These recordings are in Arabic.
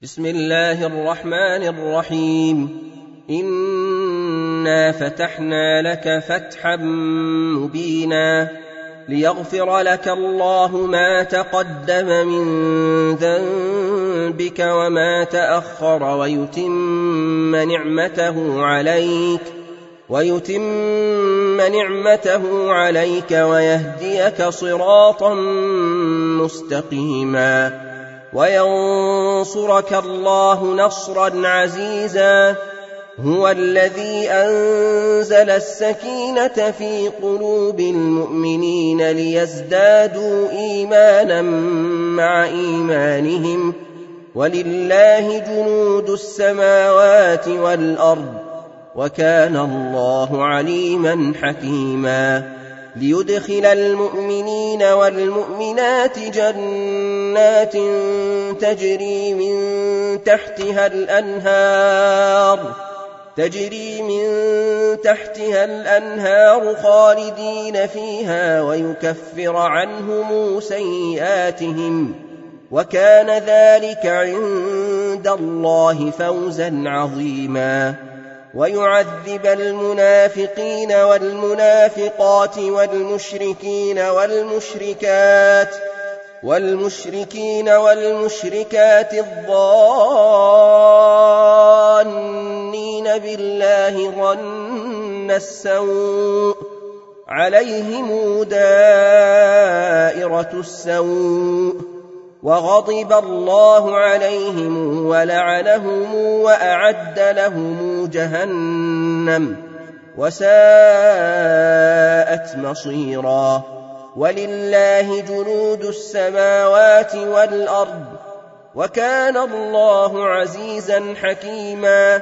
بسم الله الرحمن الرحيم. إنا فتحنا لك فتحا مبينا ليغفر لك الله ما تقدم من ذنبك وما تأخر ويتم نعمته عليك ويهديك صراطا مستقيما وينصرك الله نصرا عزيزا. هو الذي أنزل السكينة في قلوب المؤمنين ليزدادوا إيمانا مع إيمانهم ولله جنود السماوات والأرض وكان الله عليما حكيما. ليدخل المؤمنين والمؤمنات جنات تجري من تحتها الأنهار خالدين فيها ويكفر عنهم سيئاتهم وكان ذلك عند الله فوزا عظيما. ويعذب المنافقين والمنافقات والمشركين والمشركات الظانين بالله ظن السوء عليهم دائرة السوء وغضب الله عليهم ولعنهم وأعد لهم جهنم وساءت مصيرا. ولله جنود السماوات والأرض وكان الله عزيزا حكيما.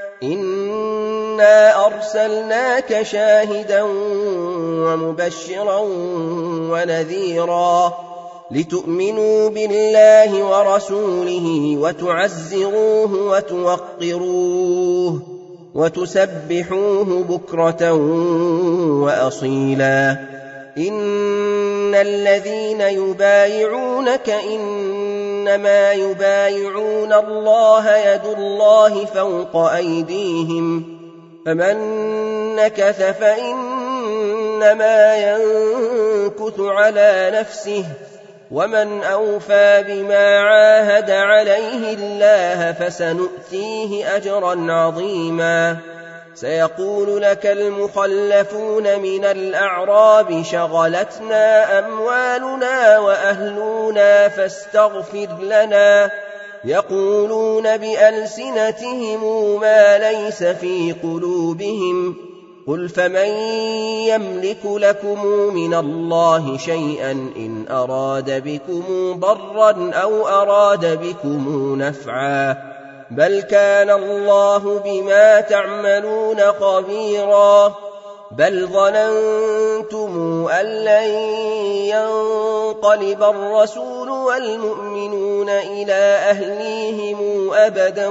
إنا أرسلناك شاهدا ومبشرا ونذيرا لتؤمنوا بالله ورسوله وتعزروه وتوقروه وتسبحوه بكرة وأصيلا. إن الذين يبايعونك إنما يبايعون الله يد الله فوق أيديهم فمن نكث فإنما ينكث على نفسه ومن أوفى بما عاهد عليه الله فسنؤتيه أجرا عظيما. سيقول لك المخلفون من الأعراب شغلتنا أموالنا وأهلنا فاستغفر لنا يقولون بألسنتهم ما ليس في قلوبهم قل فمن يملك لكم من الله شيئا إن أراد بكم ضرا أو أراد بكم نفعا بل كان الله بما تعملون خبيرا. بل ظننتم أن لن ينقلب الرسول والمؤمنون إلى أهليهم أبدا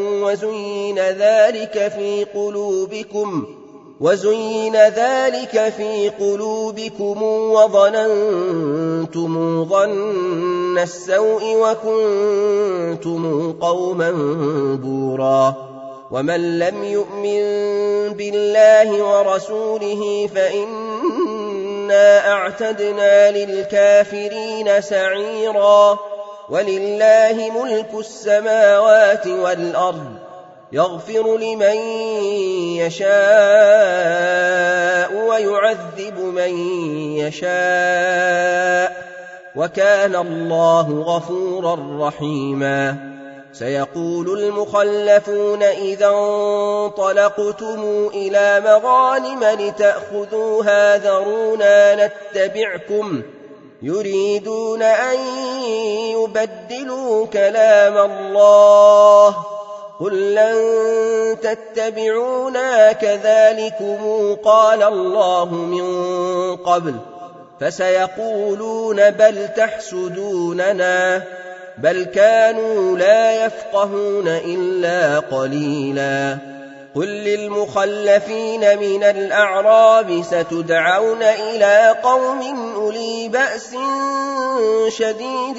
وزين ذلك في قلوبكم وظننتم ظن السوء وكنتم قوما بورا. ومن لم يؤمن بالله ورسوله فإنا أعتدنا للكافرين سعيرا. ولله ملك السماوات والأرض يغفر لمن يشاء ويعذب من يشاء وكان الله غفورا رحيما. سيقول المخلفون إذا انطلقتم إلى مغانم لتأخذوها ذرونا نتبعكم يريدون أن يبدلوا كلام الله قل لن تتبعونا كذلكم قال الله من قبل فسيقولون بل تحسدوننا بل كانوا لا يفقهون إلا قليلا. قل للمخلفين من الأعراب ستدعون إلى قوم أولي بأس شديد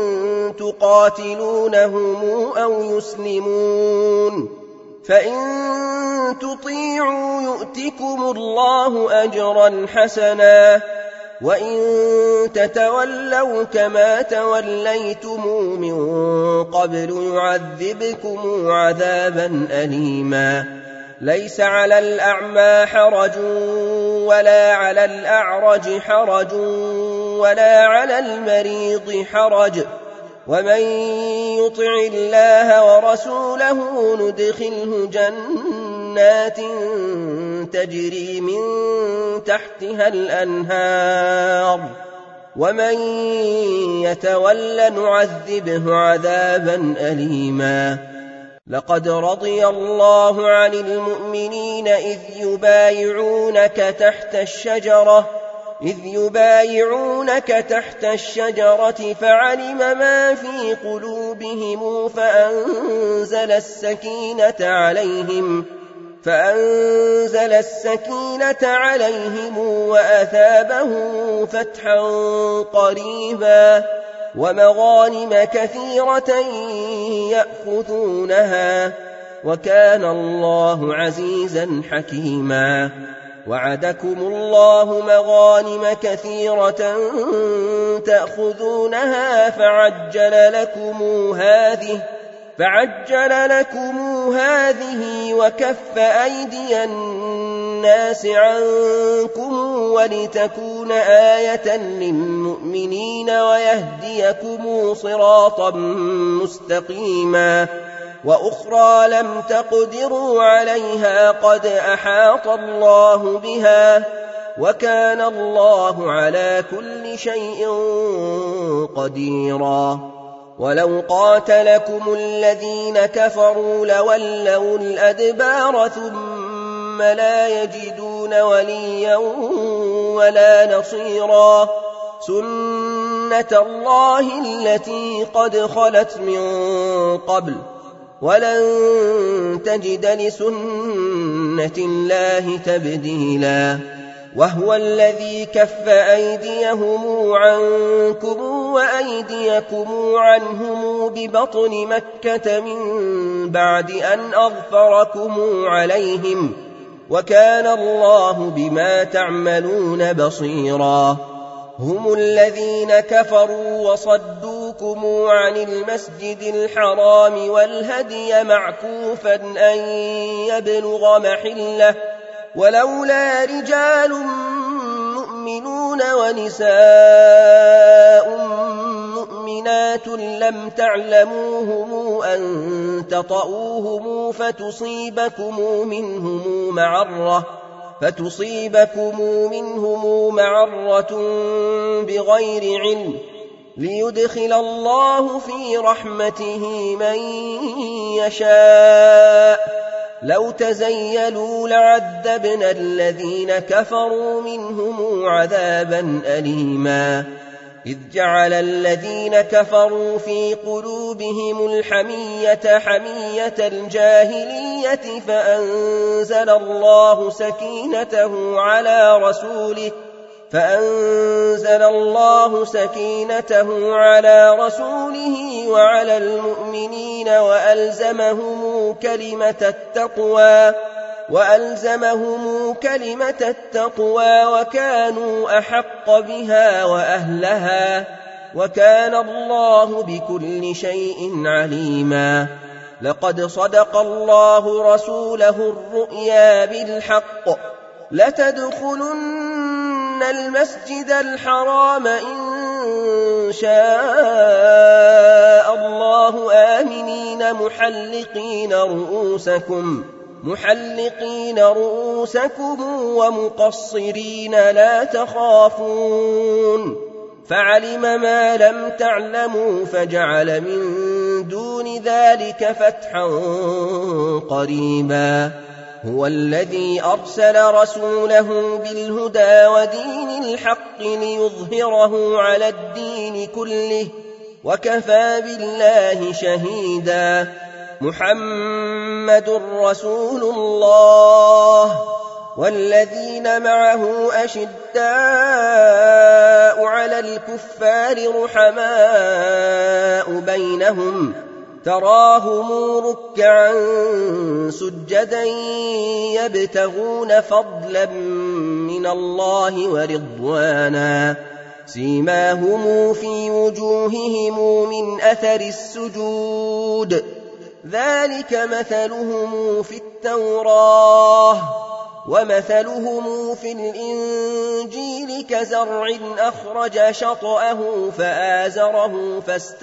تقاتلونهم أو يسلمون، فإن تطيعوا يؤتكم الله أجرا حسنا، وإن تتولوا كما توليتم من قبل يعذبكم عذابا أليما. ليس على الأعمى حرج ولا على الأعرج حرج ولا على المريض حرج، ومن يطع الله ورسوله ندخله جنات تجري من تحتها الأنهار، ومن يتول نعذبه عذابا أليما. لقد رضي الله عن المؤمنين إذ يبايعونك تحت الشجرة فعلم ما في قلوبهم فأنزل السكينة عليهم وأثابهم فتحا قريبا ومغانم كثيرة يأخذونها، وكان الله عزيزا حكيما. وعدكم الله مغانم كثيرة تأخذونها فعجل لكم هذه وكف أيدي الناس عنكم ولتكون آية للمؤمنين ويهديكم صراطا مستقيما. وأخرى لم تقدروا عليها قد أحاط الله بها، وكان الله على كل شيء قديرا. ولو قاتلكم الذين كفروا لولوا الأدبار ثم لا يجدون وليا ولا نصيرا. سنة الله التي قد خلت من قبل، ولن تجد لسنة الله تبديلا. وهو الذي كف أيديهم عنكم وأيديكم عنهم ببطن مكة من بعد أن أظفركم عليهم، وكان الله بما تعملون بصيرا. هم الذين كفروا وصدوكم عن المسجد الحرام والهدي معكوفا أن يبلغ محله، ولولا رجال مؤمنون ونساء مؤمنات لم تعلموهم أن تطؤوهم فتصيبكم منهم معرة بغير علم، ليدخل الله في رحمته من يشاء. لو تزيلوا لعذبنا الذين كفروا منهم عذابا أليما. إذ جعل الذين كفروا في قلوبهم الحمية حمية الجاهلية فأنزل الله سكينته على رسوله وعلى المؤمنين وألزمهم كلمة التقوى وكانوا أحق بها وأهلها، وكان الله بكل شيء عليما. لقد صدق الله رسوله الرؤيا بالحق، لتدخلن المسجد الحرام إن شاء الله آمنين محلقين رؤوسكم ومقصرين لا تخافون، فعلم ما لم تعلموا فجعل من دون ذلك فتحا قريبا. هو الذي أرسل رسوله بالهدى ودين الحق ليظهره على الدين كله، وكفى بالله شهيدا. محمد رسول الله والذين معه أشداء على الكفار رحماء بينهم تراهم ركعا سجدا يبتغون فضلا من الله ورضوانا سيماهم في وجوههم من أثر السجود ذلك مثلهم في التوراة ومثلهم في الإنجيل كزرع أخرج شطأه فآزره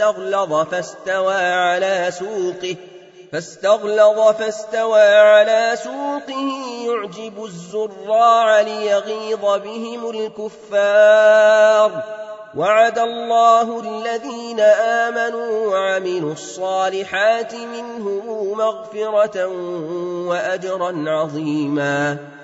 فاستغلظ على سوقه يعجب الزراع ليغيظ بهم الكفار وعد الله الذين آمنوا وعملوا الصالحات منهم مغفرة وأجرا عظيما